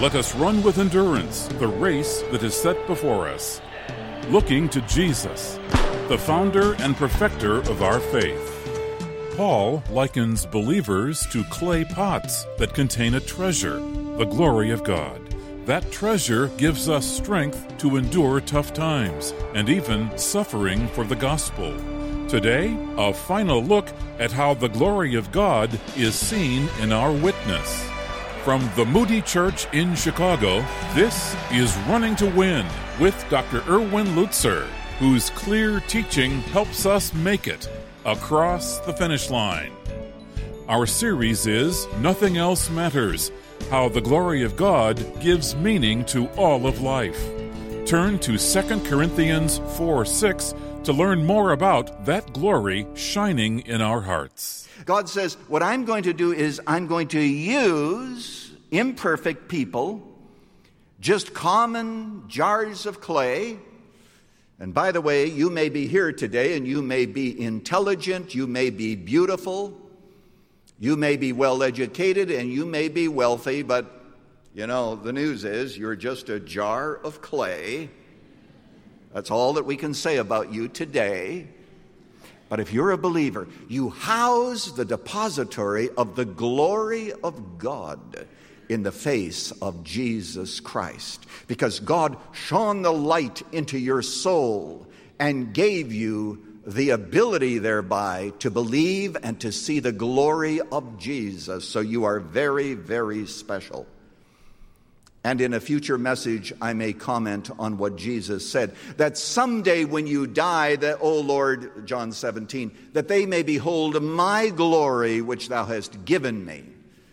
Let us run with endurance the race that is set before us, looking to Jesus, the founder and perfecter of our faith. Paul likens believers to clay pots that contain a treasure, the glory of God. That treasure gives us strength to endure tough times and even suffering for the gospel. Today, a final look at how the glory of God is seen in our witness. From the Moody Church in Chicago, this is Running to Win with Dr. Erwin Lutzer, whose clear teaching helps us make it across the finish line. Our series is Nothing Else Matters, how the glory of God gives meaning to all of life. Turn to 2 Corinthians 4:6 to learn more about that glory shining in our hearts. God says, what I'm going to do is I'm going to use imperfect people, just common jars of clay. And by the way, you may be here today and you may be intelligent, you may be beautiful, you may be well educated, and you may be wealthy, but you know, the news is you're just a jar of clay. That's all that we can say about you today. But if you're a believer, you house the depository of the glory of God in the face of Jesus Christ, because God shone the light into your soul and gave you the ability thereby to believe and to see the glory of Jesus. So you are very, very special. And in a future message, I may comment on what Jesus said, that someday when you die, that, O Lord, John 17, that they may behold my glory which thou hast given me.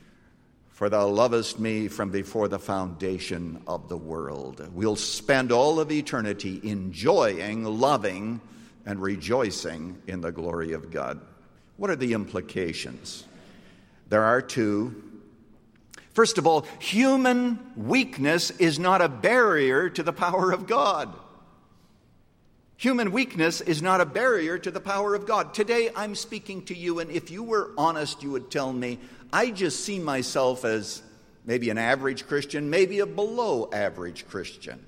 For thou lovest me from before the foundation of the world. We'll spend all of eternity enjoying, loving, and rejoicing in the glory of God. What are the implications? There are two. First of all, human weakness is not a barrier to the power of God. Human weakness is not a barrier to the power of God. Today I'm speaking to you, and if you were honest, you would tell me, I just see myself as maybe an average Christian, maybe a below average Christian.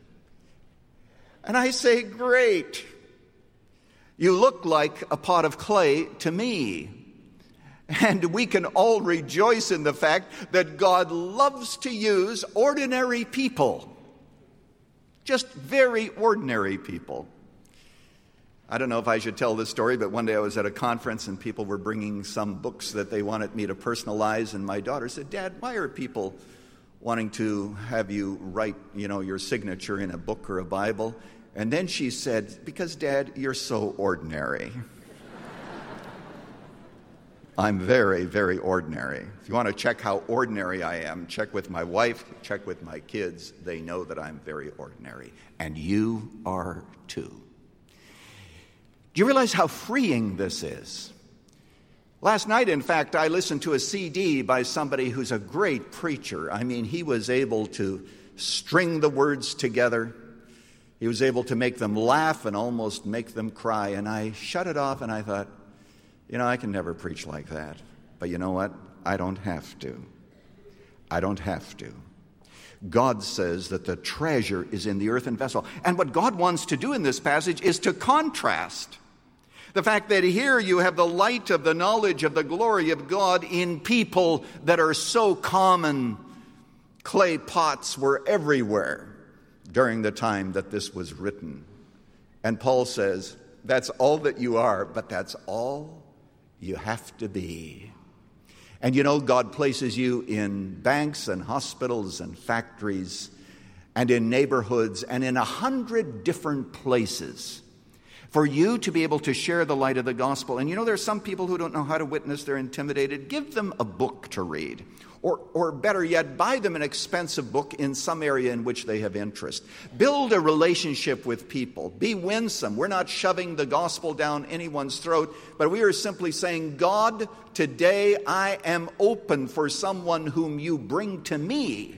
And I say, great. You look like a pot of clay to me. And we can all rejoice in the fact that God loves to use ordinary people. Just very ordinary people. I don't know if I should tell this story, but one day I was at a conference and people were bringing some books that they wanted me to personalize. And my daughter said, Dad, why are people wanting to have you write, your signature in a book or a Bible? And then she said, because, Dad, you're so ordinary. I'm very, very ordinary. If you want to check how ordinary I am, check with my wife, check with my kids. They know that I'm very ordinary. And you are too. Do you realize how freeing this is? Last night, in fact, I listened to a CD by somebody who's a great preacher. I mean, he was able to string the words together. He was able to make them laugh and almost make them cry. And I shut it off and I thought, I can never preach like that. But you know what? I don't have to. I don't have to. God says that the treasure is in the earthen vessel. And what God wants to do in this passage is to contrast the fact that here you have the light of the knowledge of the glory of God in people that are so common. Clay pots were everywhere during the time that this was written. And Paul says, that's all that you are, but that's all you have to be. And God places you in banks and hospitals and factories and in neighborhoods and in 100 different places for you to be able to share the light of the gospel. And there are some people who don't know how to witness. They're intimidated. Give them a book to read. Or better yet, buy them an expensive book in some area in which they have interest. Build a relationship with people. Be winsome. We're not shoving the gospel down anyone's throat, but we are simply saying, God, today I am open for someone whom you bring to me,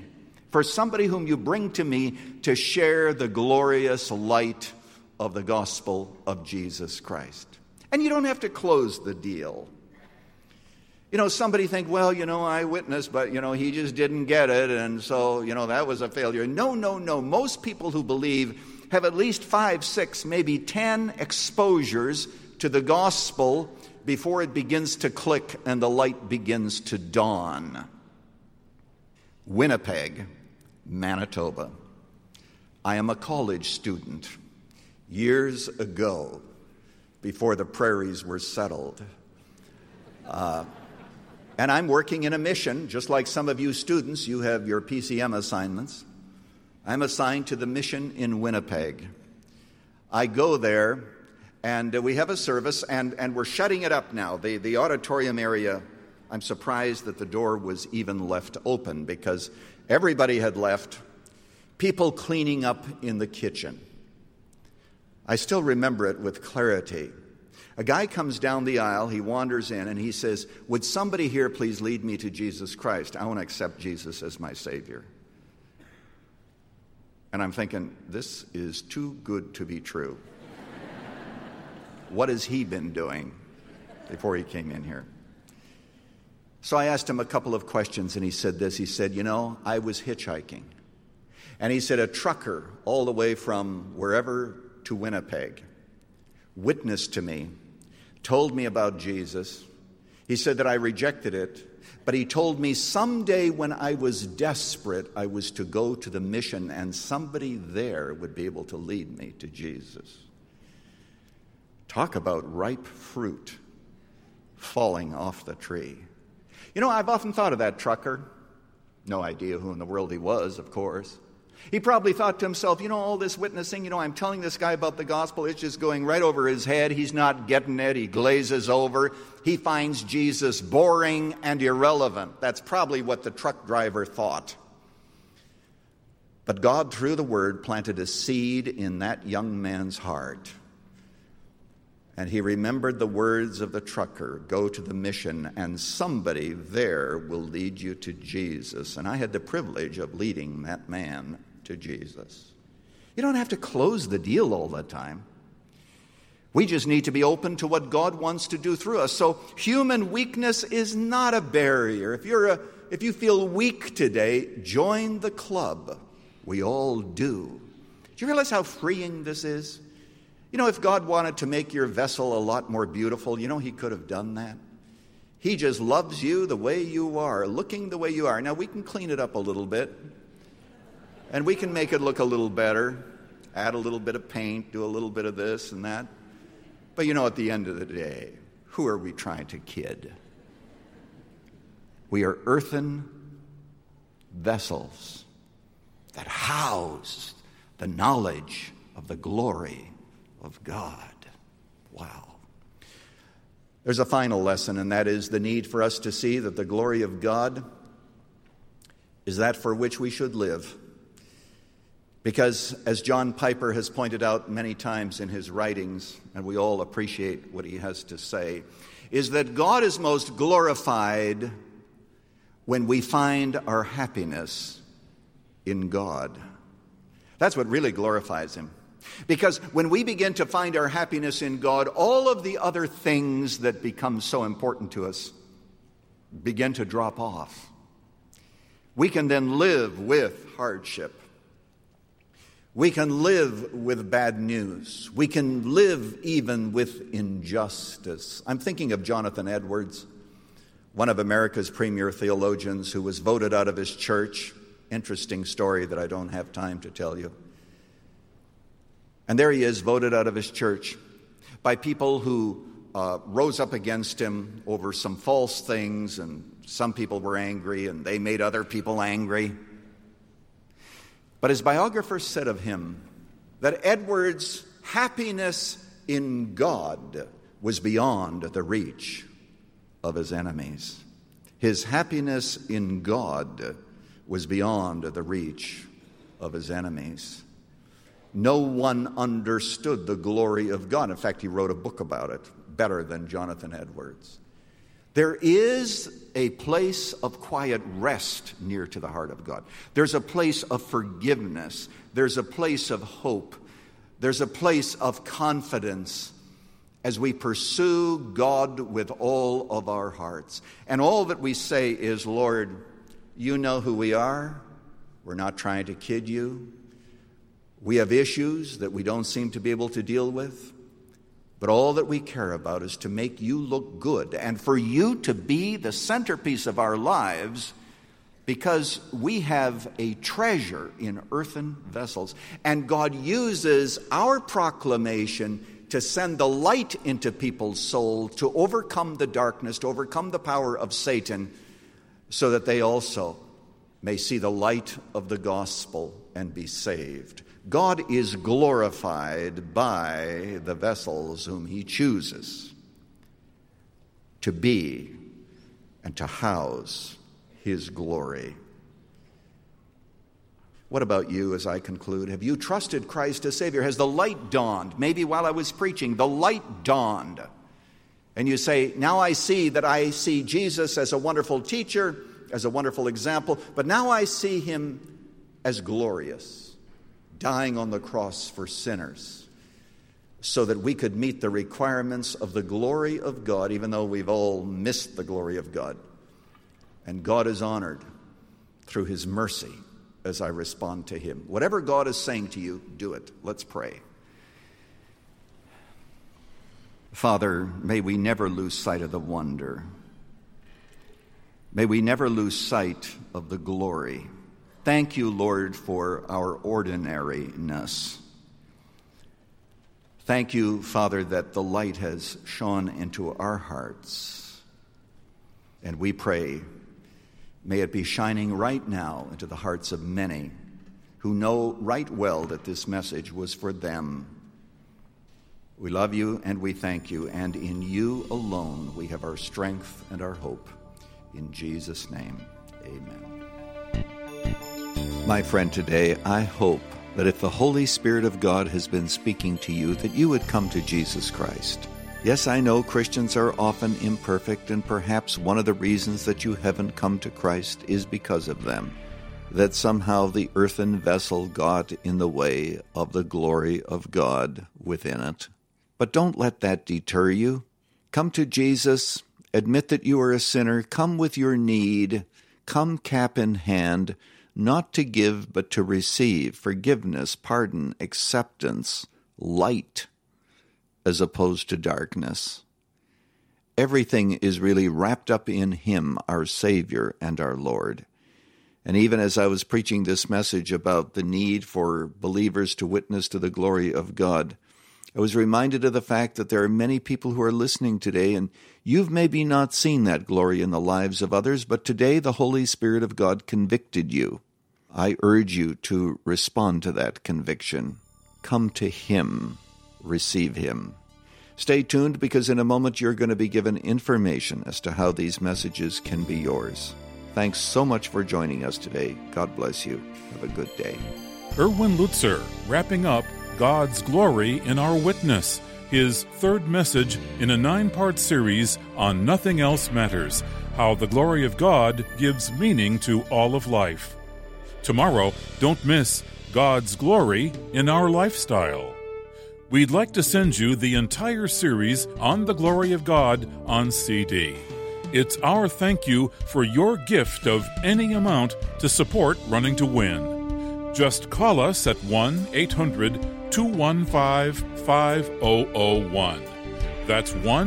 to share the glorious light of the gospel of Jesus Christ. And you don't have to close the deal. Somebody think, well, I witnessed, but, he just didn't get it, and so, that was a failure. No. Most people who believe have at least 5, 6, maybe 10 exposures to the gospel before it begins to click and the light begins to dawn. Winnipeg, Manitoba. I am a college student. Years ago, before the prairies were settled. And I'm working in a mission, just like some of you students, you have your PCM assignments. I'm assigned to the mission in Winnipeg. I go there, and we have a service, and we're shutting it up now. The auditorium area, I'm surprised that the door was even left open because everybody had left, people cleaning up in the kitchen. I still remember it with clarity. A guy comes down the aisle, he wanders in, and he says, would somebody here please lead me to Jesus Christ? I want to accept Jesus as my Savior. And I'm thinking, this is too good to be true. What has he been doing before he came in here? So I asked him a couple of questions, and he said this. He said, I was hitchhiking. And he said, a trucker all the way from wherever to Winnipeg witnessed to me, told me about Jesus. He said that I rejected it, but he told me someday when I was desperate, I was to go to the mission and somebody there would be able to lead me to Jesus. Talk about ripe fruit falling off the tree. I've often thought of that trucker. No idea who in the world he was, of course. He probably thought to himself, all this witnessing, I'm telling this guy about the gospel, it's just going right over his head. He's not getting it. He glazes over. He finds Jesus boring and irrelevant. That's probably what the truck driver thought. But God, through the word, planted a seed in that young man's heart. And he remembered the words of the trucker, go to the mission, and somebody there will lead you to Jesus. And I had the privilege of leading that man to Jesus. You don't have to close the deal all the time. We just need to be open to what God wants to do through us. So human weakness is not a barrier. If you feel weak today, join the club. We all do. Do you realize how freeing this is? If God wanted to make your vessel a lot more beautiful, he could have done that. He just loves you the way you are, looking the way you are. Now, we can clean it up a little bit, and we can make it look a little better, add a little bit of paint, do a little bit of this and that. But at the end of the day, who are we trying to kid? We are earthen vessels that house the knowledge of the glory of God. Wow. There's a final lesson, and that is the need for us to see that the glory of God is that for which we should live. Because, as John Piper has pointed out many times in his writings, and we all appreciate what he has to say, is that God is most glorified when we find our happiness in God. That's what really glorifies him. Because when we begin to find our happiness in God, all of the other things that become so important to us begin to drop off. We can then live with hardship. We can live with bad news. We can live even with injustice. I'm thinking of Jonathan Edwards, one of America's premier theologians who was voted out of his church. Interesting story that I don't have time to tell you. And there he is, voted out of his church by people who rose up against him over some false things, and some people were angry, and they made other people angry. But his biographer said of him that Edwards' happiness in God was beyond the reach of his enemies. His happiness in God was beyond the reach of his enemies. No one understood the glory of God. In fact, he wrote a book about it, better than Jonathan Edwards. There is a place of quiet rest near to the heart of God. There's a place of forgiveness. There's a place of hope. There's a place of confidence. as we pursue God with all of our hearts. And all that we say is, Lord, you know who we are. We're not trying to kid you. We have issues that we don't seem to be able to deal with. But all that we care about is to make you look good and for you to be the centerpiece of our lives, because we have a treasure in earthen vessels. And God uses our proclamation to send the light into people's soul, to overcome the darkness, to overcome the power of Satan, so that they also may see the light of the gospel and be saved. God is glorified by the vessels whom he chooses to be and to house his glory. What about you as I conclude? Have you trusted Christ as Savior? Has the light dawned? Maybe while I was preaching, the light dawned. And you say, now I see Jesus as a wonderful teacher, as a wonderful example, but now I see him as glorious, dying on the cross for sinners, so that we could meet the requirements of the glory of God, even though we've all missed the glory of God. And God is honored through his mercy as I respond to him. Whatever God is saying to you, do it. Let's pray. Father, may we never lose sight of the wonder. May we never lose sight of the glory. Thank you, Lord, for our ordinariness. Thank you, Father, that the light has shone into our hearts. And we pray, may it be shining right now into the hearts of many who know right well that this message was for them. We love you and we thank you, and in you alone we have our strength and our hope. In Jesus' name, amen. My friend, today I hope that if the Holy Spirit of God has been speaking to you, that you would come to Jesus Christ. Yes, I know Christians are often imperfect, and perhaps one of the reasons that you haven't come to Christ is because of them, that somehow the earthen vessel got in the way of the glory of God within it. But don't let that deter you. Come to Jesus, admit that you are a sinner, come with your need, come cap in hand, not to give but to receive forgiveness, pardon, acceptance, light, as opposed to darkness. Everything is really wrapped up in him, our Savior and our Lord. And even as I was preaching this message about the need for believers to witness to the glory of God, I was reminded of the fact that there are many people who are listening today, and you've maybe not seen that glory in the lives of others, but today the Holy Spirit of God convicted you. I urge you to respond to that conviction. Come to him. Receive him. Stay tuned, because in a moment you're going to be given information as to how these messages can be yours. Thanks so much for joining us today. God bless you. Have a good day. Erwin Lutzer, wrapping up God's Glory in Our Witness, his third message in a 9-part series on Nothing Else Matters, how the glory of God gives meaning to all of life. Tomorrow, don't miss God's Glory in Our Lifestyle. We'd like to send you the entire series on the glory of God on CD. It's our thank you for your gift of any amount to support Running to Win. Just call us at 1-800-215-5001. That's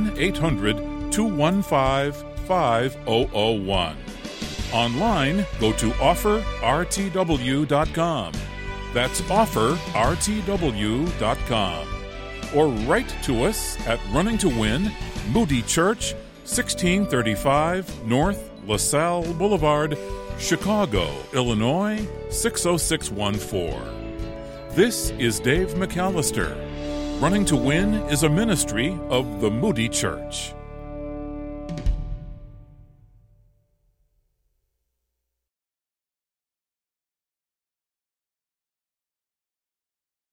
1-800-215-5001. Online, go to offerrtw.com. That's offerrtw.com. Or write to us at Running to Win, Moody Church, 1635 North LaSalle Boulevard, Chicago, Illinois, 60614. This is Dave McAllister. Running to Win is a ministry of the Moody Church.